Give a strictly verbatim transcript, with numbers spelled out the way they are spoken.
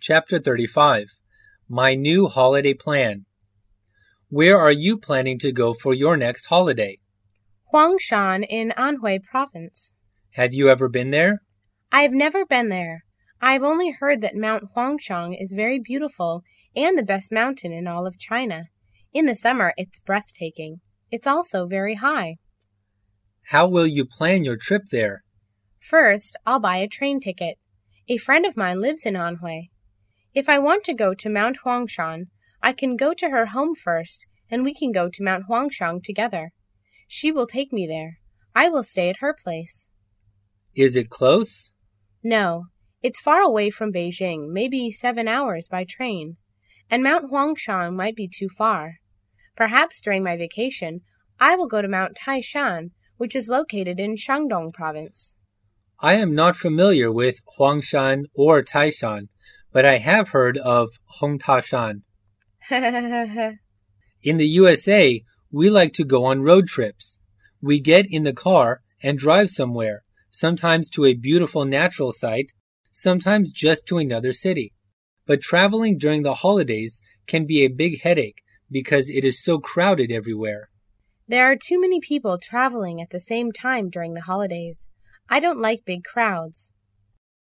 Chapter thirty-five. My New Holiday Plan. Where are you planning to go for your next holiday? Huangshan in Anhui Province. Have you ever been there? I've never been there. I've only heard that Mount Huangshan is very beautiful and the best mountain in all of China. In the summer, it's breathtaking. It's also very high. How will you plan your trip there? First, I'll buy a train ticket. A friend of mine lives in Anhui. If I want to go to Mount Huangshan, I can go to her home first, and we can go to Mount Huangshan together. She will take me there. I will stay at her place. Is it close? No, it's far away from Beijing, maybe seven hours by train. And Mount Huangshan might be too far. Perhaps during my vacation, I will go to Mount Taishan, which is located in Shandong Province. I am not familiar with Huangshan or Taishan, but I have heard of Hongtashan. In the U S A, we like to go on road trips. We get in the car and drive somewhere, sometimes to a beautiful natural site, sometimes just to another city. But traveling during the holidays can be a big headache because it is so crowded everywhere. There are too many people traveling at the same time during the holidays. I don't like big crowds.